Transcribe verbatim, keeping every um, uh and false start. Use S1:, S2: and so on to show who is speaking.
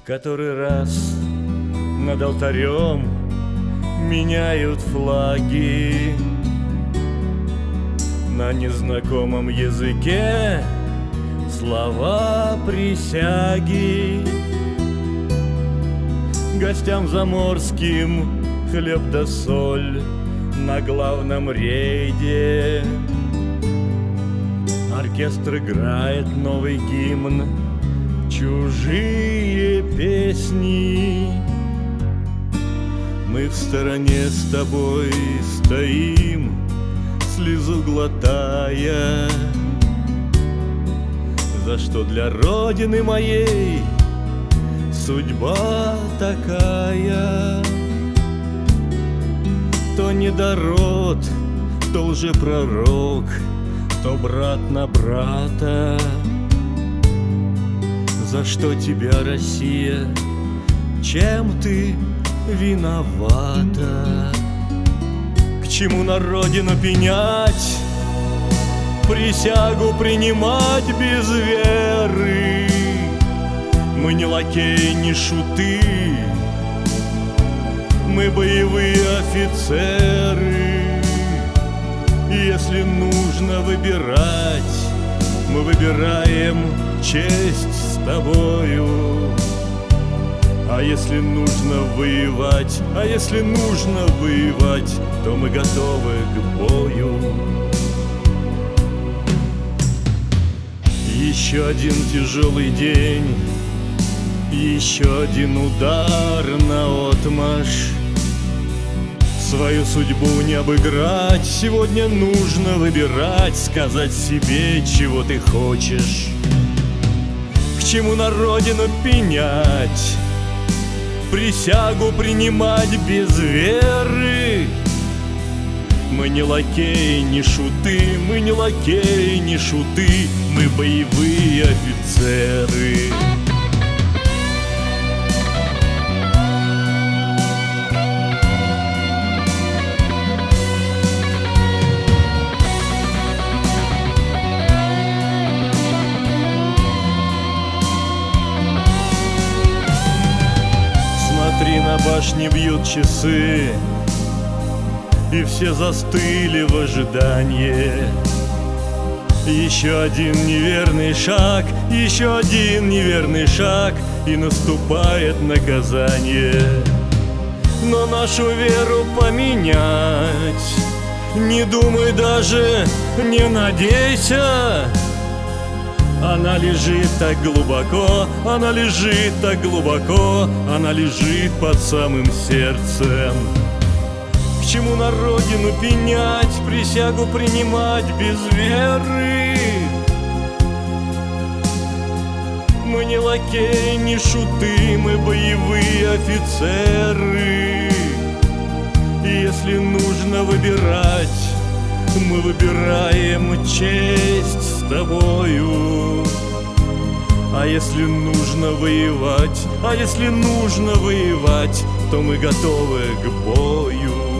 S1: который раз над алтарем меняют флаги. На незнакомом языке слова присяги. Гостям заморским хлеб да соль на главном рейде. Оркестр играет новый гимн, чужие песни. Мы в стороне с тобой стоим, слезу глотая. За что для родины моей судьба такая? То недород, то лжепророк, то брат на брата. За что тебя, Россия, чем ты виновата? К чему на родину пенять, присягу принимать без веры? Мы не лакеи, не шуты, мы боевые офицеры. И если нужно выбирать, мы выбираем честь с тобою. А если нужно воевать, а если нужно воевать, то мы готовы к бою. Еще один тяжелый день, еще один удар наотмашь. Свою судьбу не обыграть, сегодня нужно выбирать, сказать себе, чего ты хочешь. К чему на родину пенять, присягу принимать без веры? Мы не лакеи, не шуты, мы не лакеи, не шуты, мы боевые офицеры. Смотри, на башне бьют часы, и все застыли в ожидании. Еще один неверный шаг, еще один неверный шаг, и наступает наказание. Но нашу веру поменять не думай даже, не надейся. Она лежит так глубоко, она лежит так глубоко, она лежит под самым сердцем. К чему на родину пенять, присягу принимать без веры? Мы не лакеи, не шуты, мы боевые офицеры. И если нужно выбирать, мы выбираем честь с тобою. А если нужно воевать, а если нужно воевать, то мы готовы к бою.